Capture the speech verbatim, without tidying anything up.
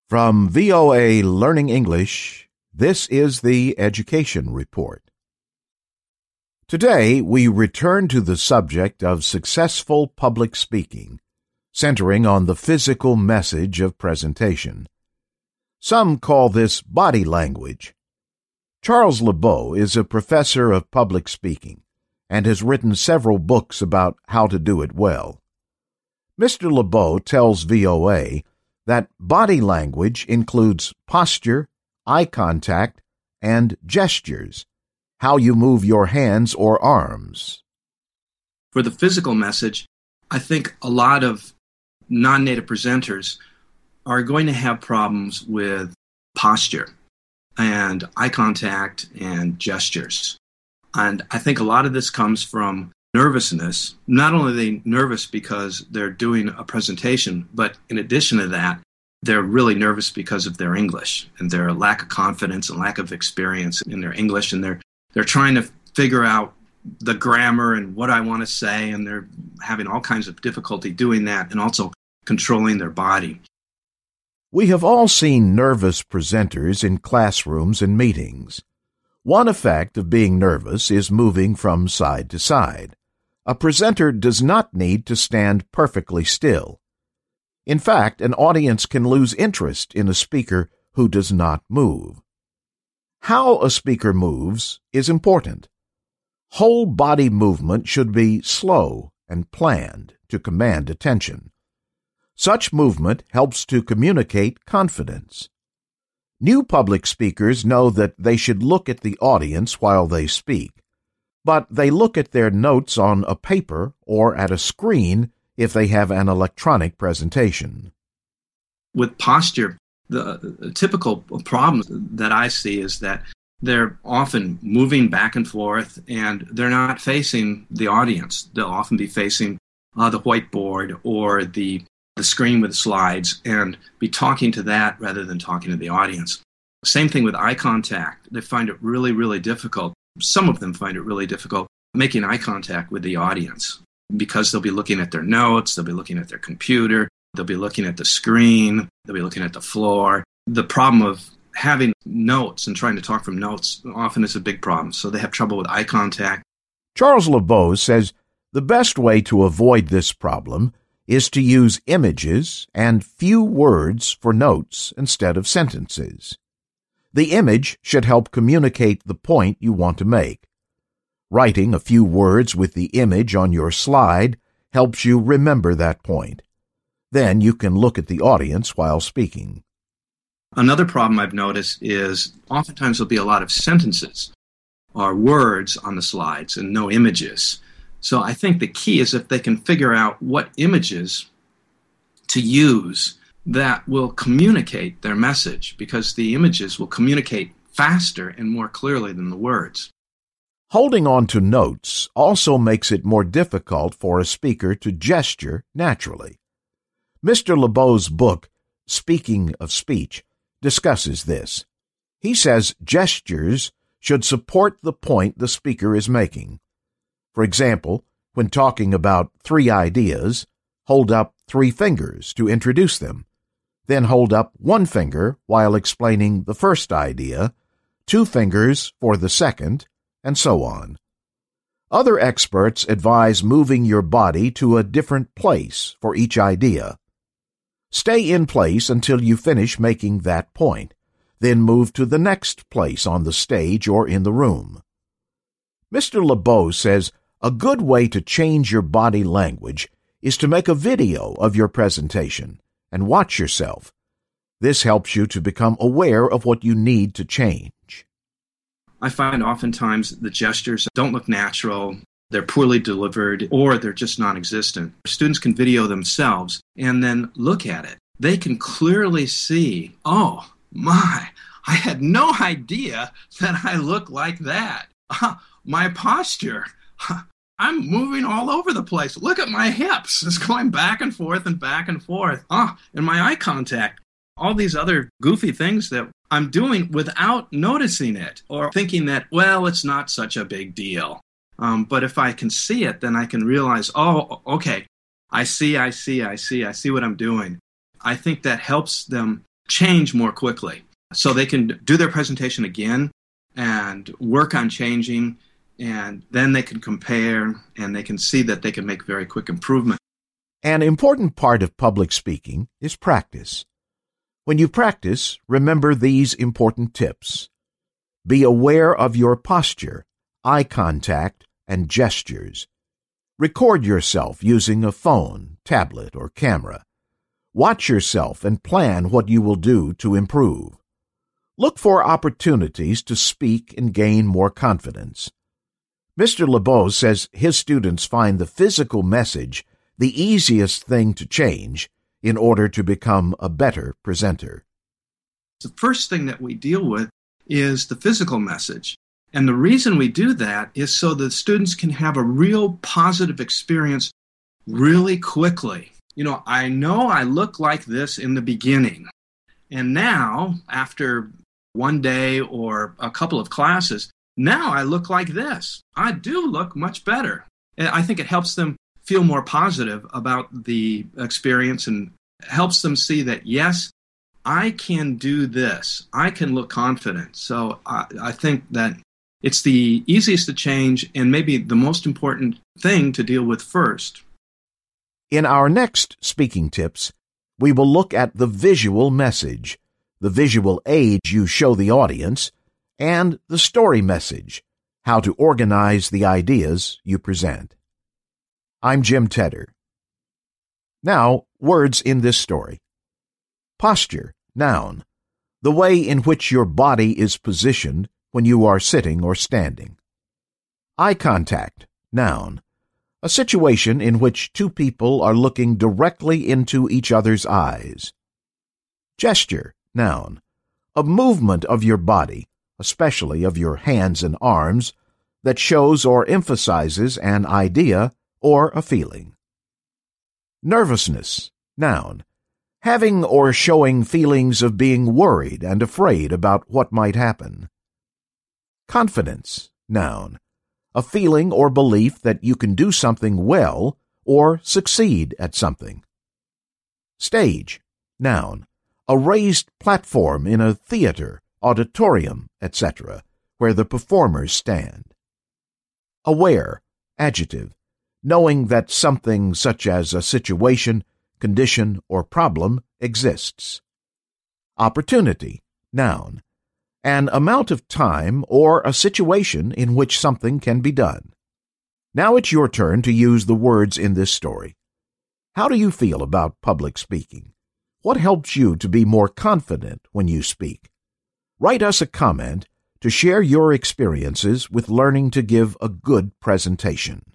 From V O A Learning English, this is the Education Report. Today, we return to the subject of successful public speaking, centering on the physical message of presentation. Some call this body language. Charles Lebow is a professor of public speaking and has written several books about how to do it well. Mister Lebow tells V O A that body language includes posture, eye contact, and gestures, how you move your hands or arms. For the physical message, I think a lot of non-native presenters are going to have problems with posture and eye contact and gestures. And I think a lot of this comes from nervousness. Not only are they nervous because they're doing a presentation, but in addition to that, they're really nervous because of their English and their lack of confidence and lack of experience in their English. And they're they're trying to figure out the grammar and what I want to say, and they're having all kinds of difficulty doing that and also controlling their body. We have all seen nervous presenters in classrooms and meetings. One effect of being nervous is moving from side to side. A presenter does not need to stand perfectly still. In fact, an audience can lose interest in a speaker who does not move. How a speaker moves is important. Whole body movement should be slow and planned to command attention. Such movement helps to communicate confidence. New public speakers know that they should look at the audience while they speak, but they look at their notes on a paper or at a screen if they have an electronic presentation. With posture, the typical problem that I see is that they're often moving back and forth and they're not facing the audience. They'll often be facing uh, the whiteboard or the, the screen with slides and be talking to that rather than talking to the audience. Same thing with eye contact. They find it really, really difficult. Some of them find it really difficult making eye contact with the audience because they'll be looking at their notes, they'll be looking at their computer, they'll be looking at the screen, they'll be looking at the floor. The problem of having notes and trying to talk from notes often is a big problem, so they have trouble with eye contact. Charles Lebow says the best way to avoid this problem is to use images and few words for notes instead of sentences. The image should help communicate the point you want to make. Writing a few words with the image on your slide helps you remember that point. Then you can look at the audience while speaking. Another problem I've noticed is oftentimes there'll be a lot of sentences or words on the slides and no images. So I think the key is if they can figure out what images to use that will communicate their message, because the images will communicate faster and more clearly than the words. Holding on to notes also makes it more difficult for a speaker to gesture naturally. Mister Lebow's book, Speaking of Speech, discusses this. He says gestures should support the point the speaker is making. For example, when talking about three ideas, hold up three fingers to introduce them. Then hold up one finger while explaining the first idea, two fingers for the second, and so on. Other experts advise moving your body to a different place for each idea. Stay in place until you finish making that point, then move to the next place on the stage or in the room. Mister Lebow says a good way to change your body language is to make a video of your presentation and watch yourself. This helps you to become aware of what you need to change. I find oftentimes the gestures don't look natural, they're poorly delivered, or they're just non-existent. Students can video themselves and then look at it. They can clearly see, oh my, I had no idea that I look like that. Uh, my posture, I'm moving all over the place. Look at my hips. It's going back and forth and back and forth. Ah, and my eye contact. All these other goofy things that I'm doing without noticing it or thinking that, well, it's not such a big deal. Um, but if I can see it, then I can realize, oh, okay, I see, I see, I see, I see what I'm doing. I think that helps them change more quickly. So they can do their presentation again and work on changing, and then they can compare and they can see that they can make very quick improvement. An important part of public speaking is practice. When you practice, remember these important tips. Be aware of your posture, eye contact, and gestures. Record yourself using a phone, tablet, or camera. Watch yourself and plan what you will do to improve. Look for opportunities to speak and gain more confidence. Mister LeBeau says his students find the physical message the easiest thing to change in order to become a better presenter. The first thing that we deal with is the physical message. And the reason we do that is so that students can have a real positive experience really quickly. You know, I know I look like this in the beginning. And now, after one day or a couple of classes, now I look like this. I do look much better. And I think it helps them feel more positive about the experience and helps them see that, yes, I can do this. I can look confident. So I, I think that it's the easiest to change and maybe the most important thing to deal with first. In our next speaking tips, we will look at the visual message, the visual aid you show the audience, and the story message, how to organize the ideas you present. I'm Jim Tedder. Now, words in this story. Posture, noun, the way in which your body is positioned when you are sitting or standing. Eye contact, noun, a situation in which two people are looking directly into each other's eyes. Gesture, noun, a movement of your body, especially of your hands and arms, that shows or emphasizes an idea or a feeling. Nervousness, noun, having or showing feelings of being worried and afraid about what might happen. Confidence, noun, a feeling or belief that you can do something well or succeed at something. Stage, noun, a raised platform in a theater, auditorium, et cetera, where the performers stand. Aware, adjective, knowing that something such as a situation, condition, or problem exists. Opportunity, noun, an amount of time or a situation in which something can be done. Now it's your turn to use the words in this story. How do you feel about public speaking? What helps you to be more confident when you speak? Write us a comment to share your experiences with learning to give a good presentation.